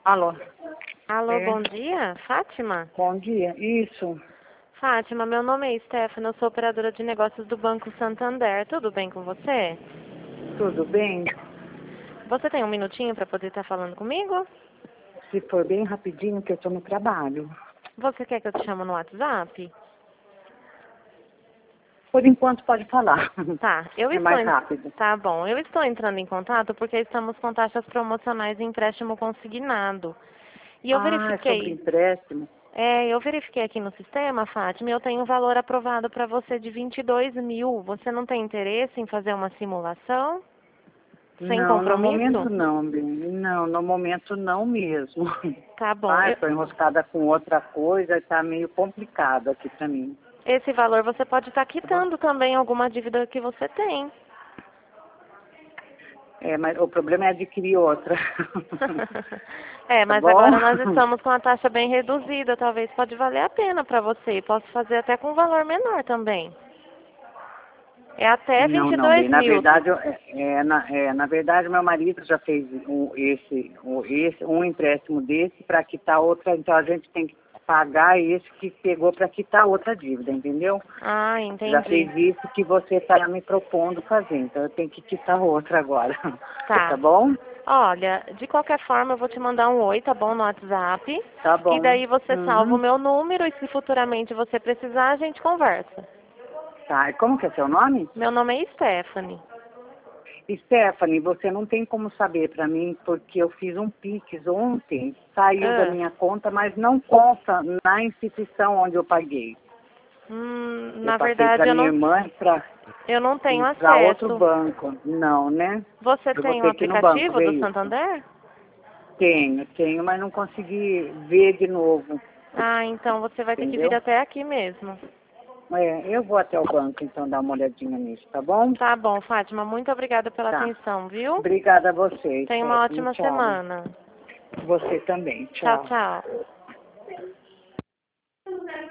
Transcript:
Alô? Alô, É, bom dia, Fátima? bom dia. Isso, Fátima, meu nome é Stephanie, eu sou operadora de negócios do Banco Santander. Tudo bem com você? tudo bem? Você tem um minutinho para poder estar falando comigo? Se for bem rapidinho, que eu estou no trabalho. Você quer que eu te chame no WhatsApp? Por enquanto, pode falar. Tá, eu É estou mais rápido. Tá bom, eu estou entrando em contato porque estamos com taxas promocionais em empréstimo consignado. E eu Ah, é sobre verifiquei, empréstimo? eu verifiquei aqui no sistema, Fátima, e eu tenho um valor aprovado para você de 22 mil. Você não tem interesse em fazer uma simulação? Sem Não, no momento compromisso? não, bem. Não, no momento não mesmo. Tá bom. Ah, estou enroscada com outra coisa, está meio complicado aqui para mim. Esse valor você pode estar Tá bom? quitando também alguma dívida que você tem. É, mas o problema é adquirir outra. Tá Mas bom? agora nós estamos com a taxa bem reduzida. Talvez pode valer a pena para você. Posso fazer até com um valor menor também. É até Não, vinte e não, bem. dois Na mil. verdade, na verdade, meu marido já fez um empréstimo desse para quitar outra, então a gente tem que pagar esse que pegou para quitar outra dívida, entendeu? Ah, Já entendi. fez isso que você está me propondo fazer, então eu tenho que quitar outra agora. Tá Tá. bom? Olha, de qualquer forma eu vou te mandar um oi, tá bom, no WhatsApp. Tá E bom. daí você salva o Uhum. meu número e se futuramente você precisar, a gente conversa. Tá, e como que é seu nome? Meu nome é Stephanie. Stephanie, você não tem como saber para mim, porque eu fiz um Pix ontem, saiu da Ah. minha conta, mas não consta na instituição onde eu paguei. Eu Na passei para verdade minha irmã eu não tenho para outro acesso. banco. Não, né? Você Eu vou tem um ter que ir no banco aplicativo ver do isso. Santander? Tenho, mas não consegui ver de novo, Ah, então você vai ter que vir entendeu? até aqui mesmo. Eu vou até o banco, então, dar uma olhadinha nisso, tá bom? Tá bom, Fátima, muito obrigada pela Tá. atenção, viu? Obrigada a você, Tenha uma Stephanie. ótima Tchau. semana. Você também. Tchau, Tchau. tchau.